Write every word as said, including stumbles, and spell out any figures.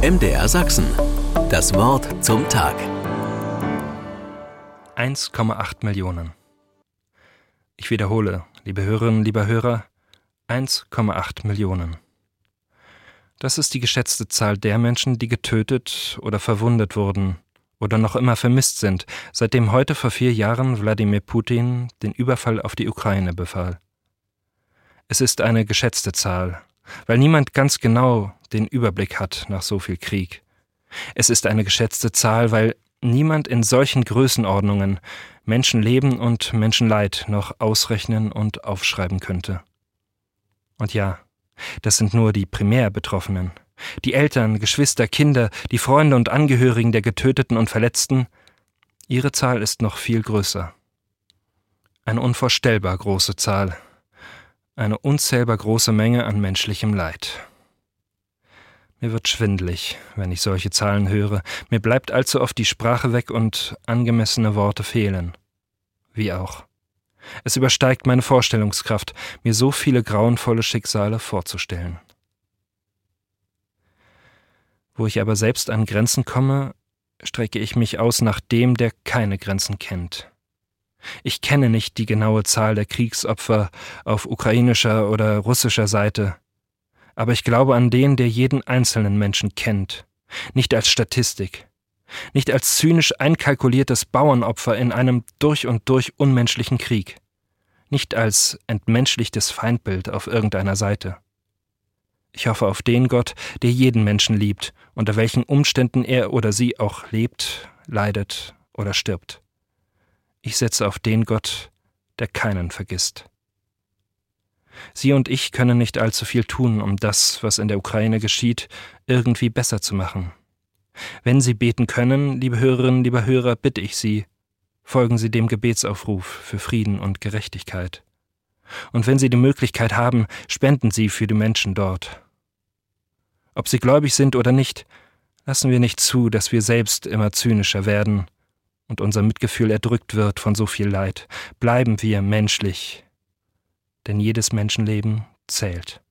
M D R Sachsen. Das Wort zum Tag. eins Komma acht Millionen. Ich wiederhole, liebe Hörerinnen, lieber Hörer, eins Komma acht Millionen. Das ist die geschätzte Zahl der Menschen, die getötet oder verwundet wurden oder noch immer vermisst sind, seitdem heute vor vier Jahren Wladimir Putin den Überfall auf die Ukraine befahl. Es ist eine geschätzte Zahl, weil niemand ganz genau den Überblick hat nach so viel Krieg. Es ist eine geschätzte Zahl, weil niemand in solchen Größenordnungen Menschenleben und Menschenleid noch ausrechnen und aufschreiben könnte. Und ja, das sind nur die primär Betroffenen. Die Eltern, Geschwister, Kinder, die Freunde und Angehörigen der Getöteten und Verletzten, ihre Zahl ist noch viel größer. Eine unvorstellbar große Zahl. Eine unzählbar große Menge an menschlichem Leid. Mir wird schwindelig, wenn ich solche Zahlen höre. Mir bleibt allzu oft die Sprache weg und angemessene Worte fehlen. Wie auch. Es übersteigt meine Vorstellungskraft, mir so viele grauenvolle Schicksale vorzustellen. Wo ich aber selbst an Grenzen komme, strecke ich mich aus nach dem, der keine Grenzen kennt. Ich kenne nicht die genaue Zahl der Kriegsopfer auf ukrainischer oder russischer Seite, aber ich glaube an den, der jeden einzelnen Menschen kennt, nicht als Statistik, nicht als zynisch einkalkuliertes Bauernopfer in einem durch und durch unmenschlichen Krieg, nicht als entmenschlichtes Feindbild auf irgendeiner Seite. Ich hoffe auf den Gott, der jeden Menschen liebt, unter welchen Umständen er oder sie auch lebt, leidet oder stirbt. Ich setze auf den Gott, der keinen vergisst. Sie und ich können nicht allzu viel tun, um das, was in der Ukraine geschieht, irgendwie besser zu machen. Wenn Sie beten können, liebe Hörerinnen, lieber Hörer, bitte ich Sie, folgen Sie dem Gebetsaufruf für Frieden und Gerechtigkeit. Und wenn Sie die Möglichkeit haben, spenden Sie für die Menschen dort. Ob Sie gläubig sind oder nicht, lassen wir nicht zu, dass wir selbst immer zynischer werden und unser Mitgefühl erdrückt wird von so viel Leid. Bleiben wir menschlich, denn jedes Menschenleben zählt.